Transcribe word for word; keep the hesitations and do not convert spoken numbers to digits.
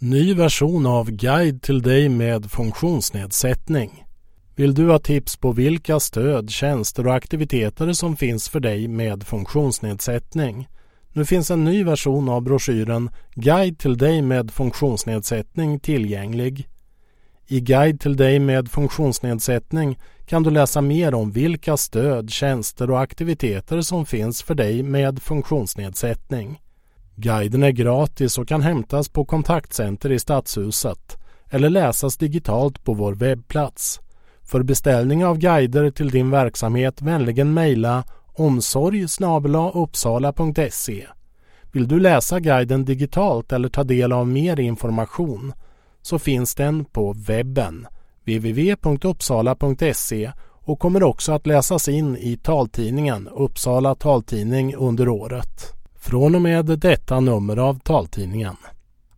Ny version av Guide till dig med funktionsnedsättning. Vill du ha tips på vilka stöd, tjänster och aktiviteter som finns för dig med funktionsnedsättning? Nu finns en ny version av broschyren Guide till dig med funktionsnedsättning tillgänglig. I Guide till dig med funktionsnedsättning kan du läsa mer om vilka stöd, tjänster och aktiviteter som finns för dig med funktionsnedsättning. Guiden är gratis och kan hämtas på kontaktcenter i Stadshuset eller läsas digitalt på vår webbplats. För beställning av guider till din verksamhet vänligen mejla omsorg snabel-a uppsala punkt se. Vill du läsa guiden digitalt eller ta del av mer information så finns den på webben w w w punkt uppsala punkt se och kommer också att läsas in i taltidningen Uppsala taltidning under året. Från och med detta nummer av taltidningen.